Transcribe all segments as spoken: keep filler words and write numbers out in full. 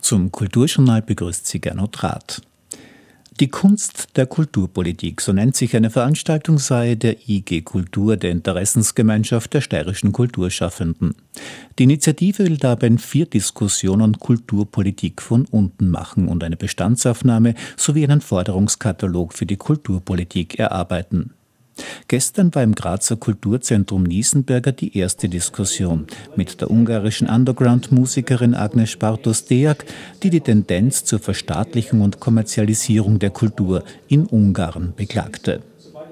Zum Kulturjournal begrüßt Sie Gernot Rath. Die Kunst der Kulturpolitik, so nennt sich eine Veranstaltungsreihe der I G Kultur, der Interessensgemeinschaft der steirischen Kulturschaffenden. Die Initiative will dabei in vier Diskussionen Kulturpolitik von unten machen und eine Bestandsaufnahme sowie einen Forderungskatalog für die Kulturpolitik erarbeiten. Gestern war im Grazer Kulturzentrum Niesenberger die erste Diskussion mit der ungarischen Underground-Musikerin Agnes Bartos-Deák, die die Tendenz zur Verstaatlichung und Kommerzialisierung der Kultur in Ungarn beklagte.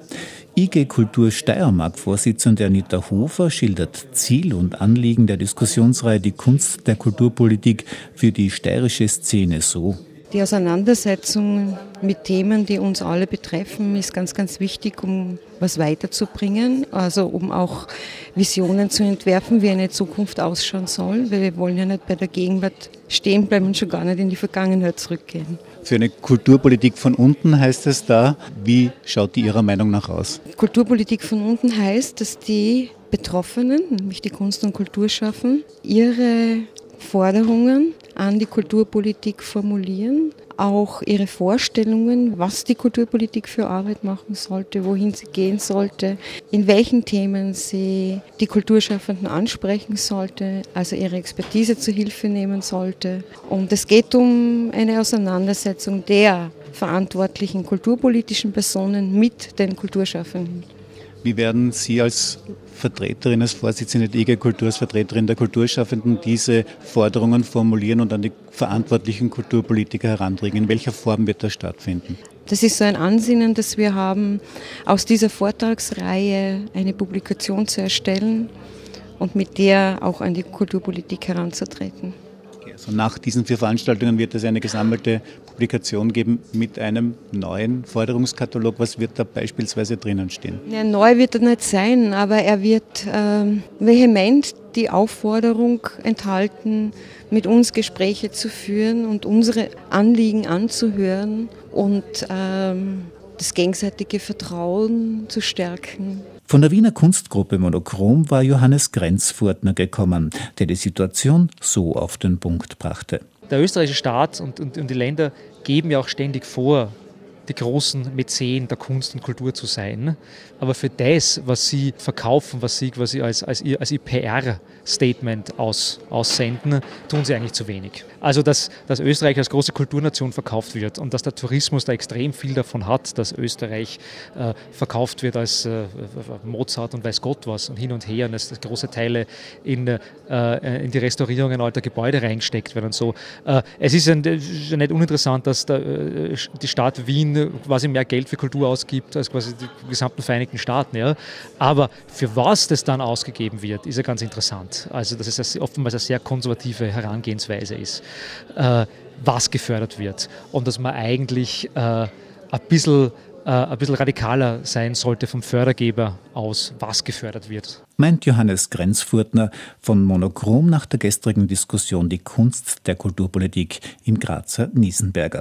I G Kultur Steiermark-Vorsitzende Anita Hofer schildert Ziel und Anliegen der Diskussionsreihe Die Kunst der Kulturpolitik für die steirische Szene so: Die Auseinandersetzung mit Themen, die uns alle betreffen, ist ganz, ganz wichtig, um was weiterzubringen, also um auch Visionen zu entwerfen, wie eine Zukunft ausschauen soll, weil wir wollen ja nicht bei der Gegenwart stehen bleiben und schon gar nicht in die Vergangenheit zurückgehen. Für eine Kulturpolitik von unten heißt es da, wie schaut die Ihrer Meinung nach aus? Kulturpolitik von unten heißt, dass die Betroffenen, nämlich die Kunst- und Kulturschaffenden, ihre Forderungen an die Kulturpolitik formulieren, auch ihre Vorstellungen, was die Kulturpolitik für Arbeit machen sollte, wohin sie gehen sollte, in welchen Themen sie die Kulturschaffenden ansprechen sollte, also ihre Expertise zur Hilfe nehmen sollte. Und es geht um eine Auseinandersetzung der verantwortlichen kulturpolitischen Personen mit den Kulturschaffenden. Wie werden Sie als Vertreterin, als Vorsitzende der I G Kultur, als Vertreterin der Kulturschaffenden diese Forderungen formulieren und an die verantwortlichen Kulturpolitiker herantragen? In welcher Form wird das stattfinden? Das ist so ein Ansinnen, das wir haben, aus dieser Vortragsreihe eine Publikation zu erstellen und mit der auch an die Kulturpolitik heranzutreten. Also nach diesen vier Veranstaltungen wird es eine gesammelte Publikation geben mit einem neuen Forderungskatalog. Was wird da beispielsweise drinnen stehen? Ja, neu wird er nicht sein, aber er wird ähm, vehement die Aufforderung enthalten, mit uns Gespräche zu führen und unsere Anliegen anzuhören und ähm, das gegenseitige Vertrauen zu stärken. Von der Wiener Kunstgruppe Monochrom war Johannes Grenzfurtner gekommen, der die Situation so auf den Punkt brachte. Der österreichische Staat und, und, und die Länder geben ja auch ständig vor, die großen Mäzen der Kunst und Kultur zu sein. Aber für das, was sie verkaufen, was sie quasi als, als, ihr, als ihr P R-Statement aus, aussenden, tun sie eigentlich zu wenig. Also, dass, dass Österreich als große Kulturnation verkauft wird und dass der Tourismus da extrem viel davon hat, dass Österreich äh, verkauft wird als äh, Mozart und weiß Gott was und hin und her und dass große Teile in, äh, in die Restaurierungen alter Gebäude reingesteckt werden und so. Äh, es ist ein, nicht uninteressant, dass der, äh, die Stadt Wien quasi mehr Geld für Kultur ausgibt als quasi die gesamten Vereinigten Staaten. Ja. Aber für was das dann ausgegeben wird, ist ja ganz interessant. Also dass es oftmals eine sehr konservative Herangehensweise ist, äh, was gefördert wird. Und dass man eigentlich äh, ein bisschen, äh, ein bisschen radikaler sein sollte vom Fördergeber aus, was gefördert wird. Meint Johannes Grenzfurtner von Monochrom nach der gestrigen Diskussion Die Kunst der Kulturpolitik im Grazer Niesenberger.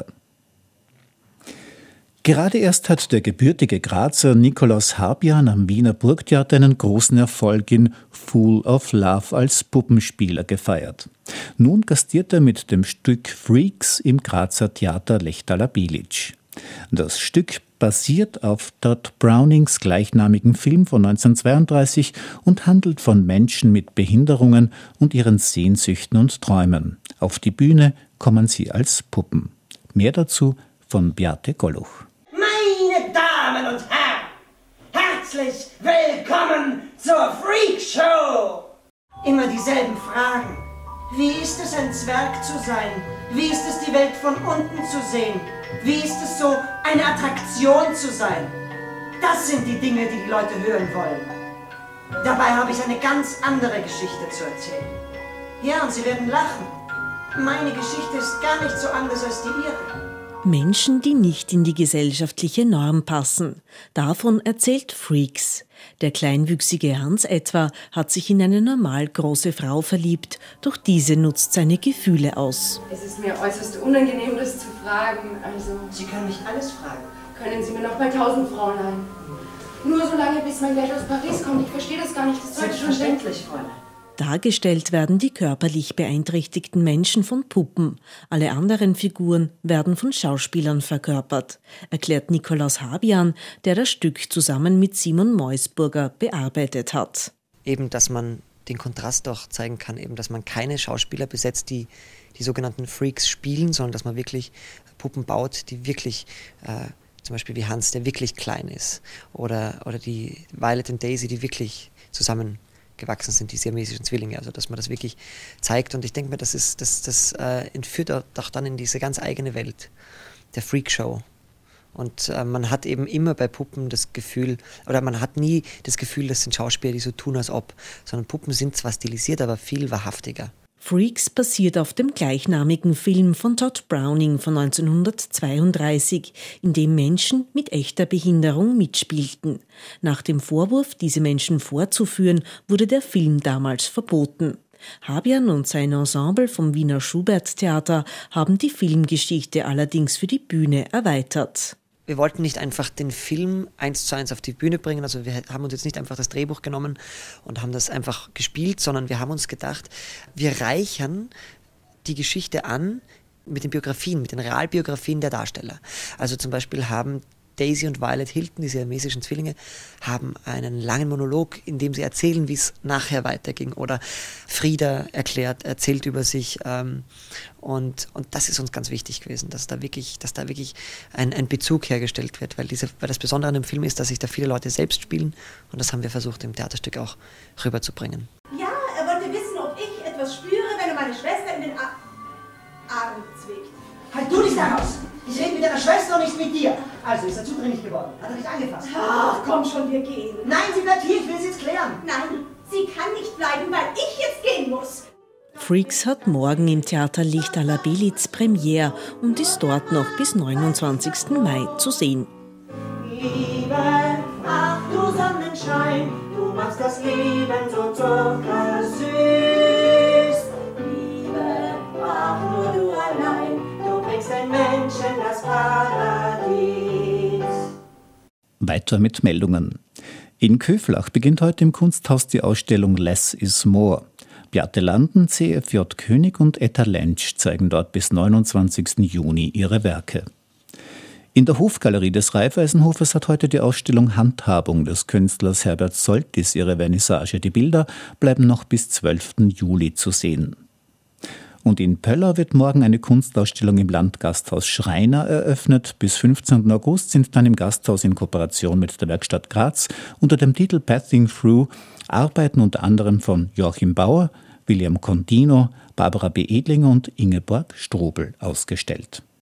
Gerade erst hat der gebürtige Grazer Nikolaus Habjan am Wiener Burgtheater einen großen Erfolg in Fool of Love als Puppenspieler gefeiert. Nun gastiert er mit dem Stück Freaks im Grazer Theater Lechtaler Bilic. Das Stück basiert auf Todd Brownings gleichnamigen Film von neunzehnhundertzweiunddreißig und handelt von Menschen mit Behinderungen und ihren Sehnsüchten und Träumen. Auf die Bühne kommen sie als Puppen. Mehr dazu von Beate Golluch. Meine Damen und Herren, herzlich willkommen zur Freak Show! Immer dieselben Fragen. Wie ist es, ein Zwerg zu sein? Wie ist es, die Welt von unten zu sehen? Wie ist es so, eine Attraktion zu sein? Das sind die Dinge, die die Leute hören wollen. Dabei habe ich eine ganz andere Geschichte zu erzählen. Ja, und Sie werden lachen. Meine Geschichte ist gar nicht so anders als die Ihre. Menschen, die nicht in die gesellschaftliche Norm passen. Davon erzählt Freaks. Der kleinwüchsige Hans etwa hat sich in eine normal große Frau verliebt, doch diese nutzt seine Gefühle aus. Es ist mir äußerst unangenehm, das zu fragen. Also Sie können nicht alles fragen. Können Sie mir noch bei tausend Frauen ein? Nur so lange, bis mein Geld aus Paris kommt. Ich verstehe das gar nicht. Das sollte schon Selbstverständlich, Fräulein. Dargestellt werden die körperlich beeinträchtigten Menschen von Puppen. Alle anderen Figuren werden von Schauspielern verkörpert, erklärt Nikolaus Habian, der das Stück zusammen mit Simon Meusburger bearbeitet hat. Eben, dass man den Kontrast auch zeigen kann, eben, dass man keine Schauspieler besetzt, die die sogenannten Freaks spielen, sondern dass man wirklich Puppen baut, die wirklich, äh, zum Beispiel wie Hans, der wirklich klein ist, oder, oder die Violet und Daisy, die wirklich zusammen gewachsen sind, die siamesischen Zwillinge, also dass man das wirklich zeigt. Und ich denke mir, das, ist, das, das äh, entführt auch dann in diese ganz eigene Welt der Freakshow. Und äh, man hat eben immer bei Puppen das Gefühl, oder man hat nie das Gefühl, das sind Schauspieler, die so tun, als ob, sondern Puppen sind zwar stilisiert, aber viel wahrhaftiger. Freaks basiert auf dem gleichnamigen Film von Todd Browning von neunzehnhundertzweiunddreißig, in dem Menschen mit echter Behinderung mitspielten. Nach dem Vorwurf, diese Menschen vorzuführen, wurde der Film damals verboten. Habian und sein Ensemble vom Wiener Schubert-Theater haben die Filmgeschichte allerdings für die Bühne erweitert. Wir wollten nicht einfach den Film eins zu eins auf die Bühne bringen, also wir haben uns jetzt nicht einfach das Drehbuch genommen und haben das einfach gespielt, sondern wir haben uns gedacht, wir reichern die Geschichte an mit den Biografien, mit den Realbiografien der Darsteller. Also zum Beispiel haben Daisy und Violet Hilton, die siamesischen Zwillinge, haben einen langen Monolog, in dem sie erzählen, wie es nachher weiterging. Oder Frieda erklärt, erzählt über sich. Ähm, und, und das ist uns ganz wichtig gewesen, dass da wirklich, dass da wirklich ein, ein Bezug hergestellt wird. Weil, diese, weil das Besondere an dem Film ist, dass sich da viele Leute selbst spielen. Und das haben wir versucht, im Theaterstück auch rüberzubringen. Ja, er wollte wissen, ob ich etwas spüre, wenn er meine Schwester in den Ar- Arm zwickt. Halt du dich da raus! Ich rede mit deiner Schwester und nicht mit dir. Also, ist er zudringlich geworden? Hat er dich angefasst? Ach, komm schon, wir gehen. Nein, sie bleibt hier, ich will es jetzt klären. Nein, sie kann nicht bleiben, weil ich jetzt gehen muss. Freaks hat morgen im Theater Licht à la Belitz Premiere und ist dort noch bis neunundzwanzigsten Mai zu sehen. Liebe, ach du Sonnenschein, du machst das Leben so zuckersüß. Liebe, ach nur du allein, du bringst den Menschen das Paradies. Weiter mit Meldungen. In Köflach beginnt heute im Kunsthaus die Ausstellung Less is More. Beate Landen, C F J König und Etta Lentsch zeigen dort bis neunundzwanzigsten Juni ihre Werke. In der Hofgalerie des Raiffeisenhofes hat heute die Ausstellung Handhabung des Künstlers Herbert Soltis ihre Vernissage. Die Bilder bleiben noch bis zwölften Juli zu sehen. Und in Pöller wird morgen eine Kunstausstellung im Landgasthaus Schreiner eröffnet. Bis fünfzehnten August sind dann im Gasthaus in Kooperation mit der Werkstatt Graz unter dem Titel Pathing Through Arbeiten unter anderem von Joachim Bauer, William Contino, Barbara B. Edlinger und Ingeborg Strobel ausgestellt.